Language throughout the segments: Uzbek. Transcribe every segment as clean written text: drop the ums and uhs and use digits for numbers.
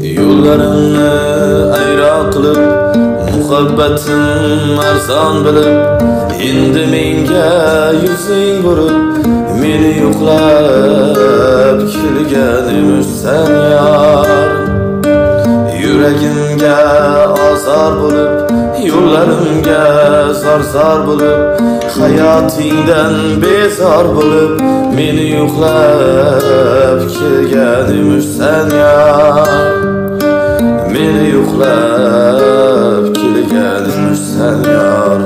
Yo'llarimni ayro qilib, muhabbatim arzon bilib, endi menga yuzing burib, meni yo'qlab kelgan emassan yor. Yuragimga ozor bo'lib, yo'llarimga zor bo'lib, hayotingdan bezor bo'lib, meni yo'qlab kelgan emassan yor. Meni yo'qlab kelgan emassan yor.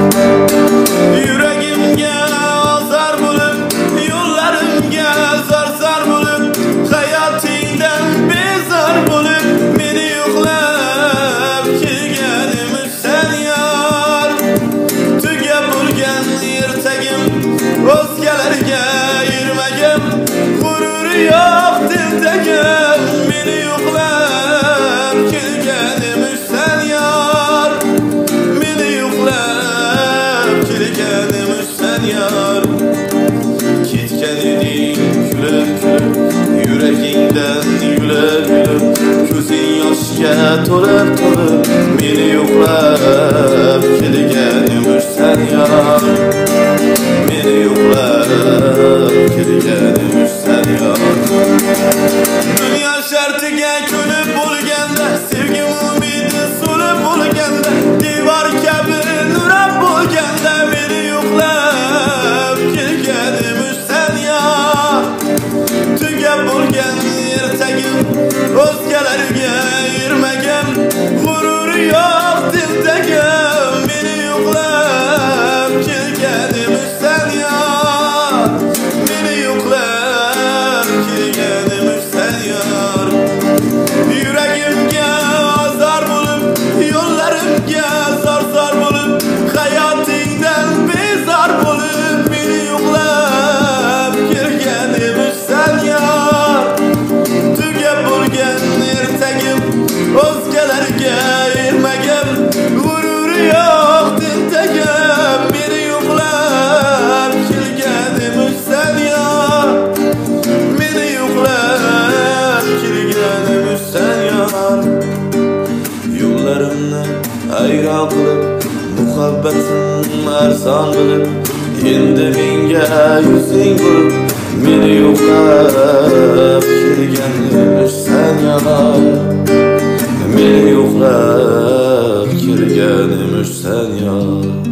Yuragimga ozor bo'lib, yo'llarimga zor bo'lib, hayotingdan bezor bo'lib, meni yo'qlab kelgan emassan yor. Tugab bo'lgan ertagim, o'zgalarga yurmagim, g'ururi yo'q dildagim, meni yo'qlab kelgan emassan yor. Meni yo'qlab kelgan emassan yor. Ketgan eding kulib kulib, yuragingdan yulib yulib, ko'zing yoshga to'lib to'lib, meni yo'qlab kelgan emassan yor. Meni yo'qlab kelgan emassan yor. Dünya shartiga ko'nib bo'lganda, sevgim umidi so'lib bo'lganda, devor kabi nurab bo'lganda, meni yo'qlab kelgan emassan yor. Tugab bo'lgan ertagim, o'zgalarga yurmagim, g'ururi yo'q dildagim, meni yo'qlab kelgan emassan yor. Meni yo'qlab kelgan emassan yor. Yuragimga ozor bo'lib, yo'llarimga zor bo'lib, hayotingdan bezor bo'lib, meni yo'qlab kelgan emassan yor. Tugab bo'lgan ertagim, o'zgalarga yurmagim, g'ururi yo'q dildagim, meni yo'qlab kelgan emassan yor. Meni yo'qlab kelgan emassan yor. Yo'llarimni ayro qilib, muhabbatim arzon bilib, endi menga yuzing burib, meni yo'qlab kelgan emassan yor. Meni yo'qlab kelgan emassan yor.